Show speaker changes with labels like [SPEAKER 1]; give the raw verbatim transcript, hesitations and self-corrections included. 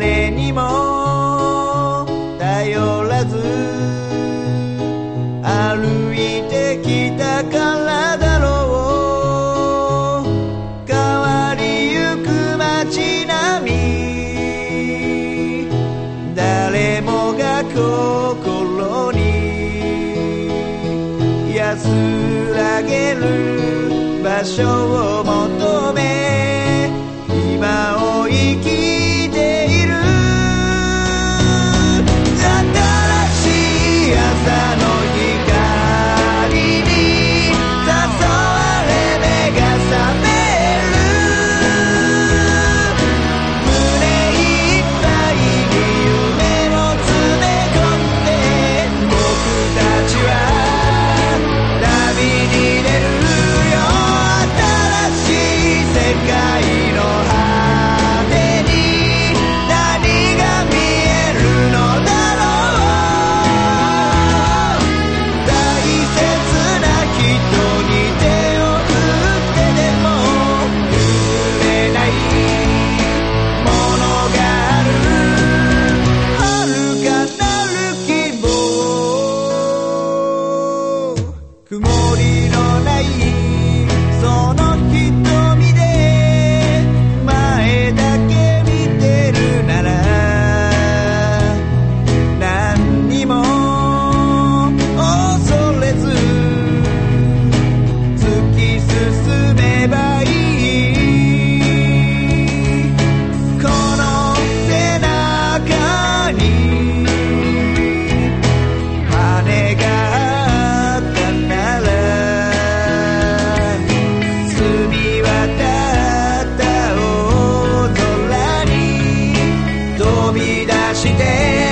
[SPEAKER 1] 誰にも頼らず歩いてきたからだろう。変わりゆく街並み、誰もが心に安らげる場所を求め今を生きている。新しい朝の光に誘われ目が覚める。胸いっぱいに夢を詰め込んで僕たちは旅に出るよ。新しい世界の果てに何が見えるのだろう。大切な人に手を振ってでも譲れないものがある。遥かなる希望、曇りのないその瞳で前だけ見てるなら何にも恐れず突き進めばいい。この背中に羽があったなら澄み渡った大空に飛び出して